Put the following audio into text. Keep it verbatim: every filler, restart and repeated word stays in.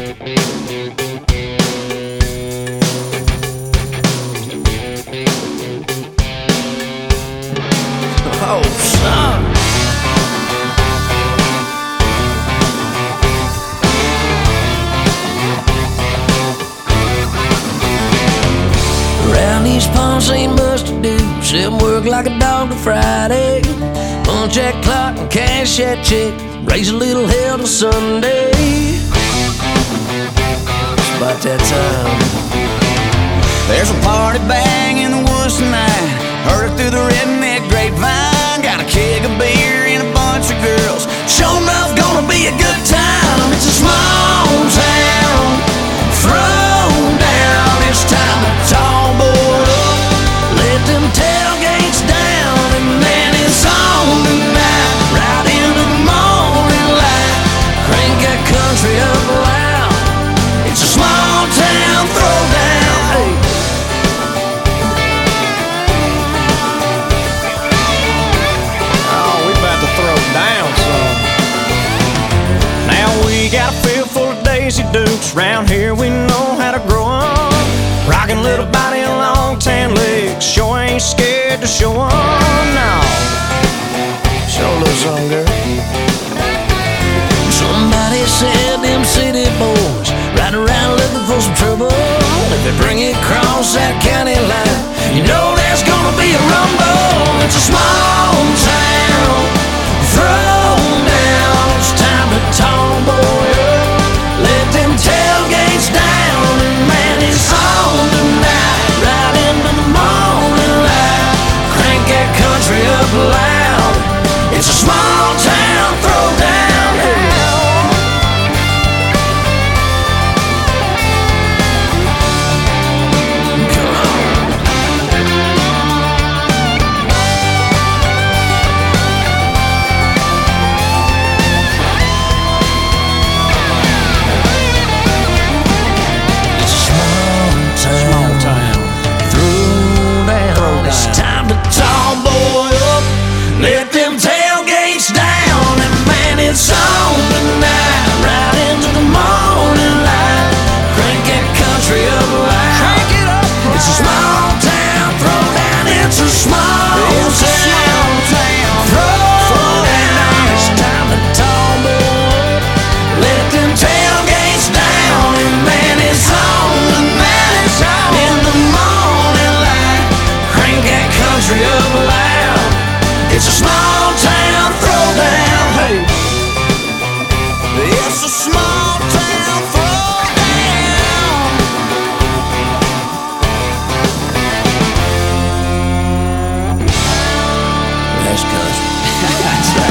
Oh, son. Around these palms ain't much to do, sit and work like a dog to Friday, punch that clock and cash that check, raise a little hell till Sunday. It's about that time. There's a party bang in the woods tonight, heard it through the redneck grapevine. Got a keg of beer and a bunch of girls, sure enough gonna be a good time. It's a small town, throw down, it's time to tall boy up. Let them tailgates down, and man, it's on tonight, right into the morning light. Crank that country up loud, it's a small town throwdown. Hey. Got a field full of Daisy Dukes, round here we know how to grow 'em. Rockin' little body and long tan legs, sure ain't scared to show 'em now. Show a little song, girl. Somebody said them city boys ride around looking for some trouble. If they bring it across that county line, you know there's gonna be a rumble. It's a small town, throw down, it's time to tomboy up. Let them tailgates down, and man, it's on tonight, right into the morning light. Crank that country up loud, it's a small town throwdown. Hey. Let them tailgates down, and man, it's on tonight, right into the morning light. Crank that country up loud. Crank it up loud. It's a small town throwdown. It's a small it's town, a town throwdown. It's time to tomboy. Let them tailgates down, and man, it's on tonight, it's on in the morning light. Crank that country up loud. It's a small town throwdown. Hey. It's a small town throwdown. That's country. That's right.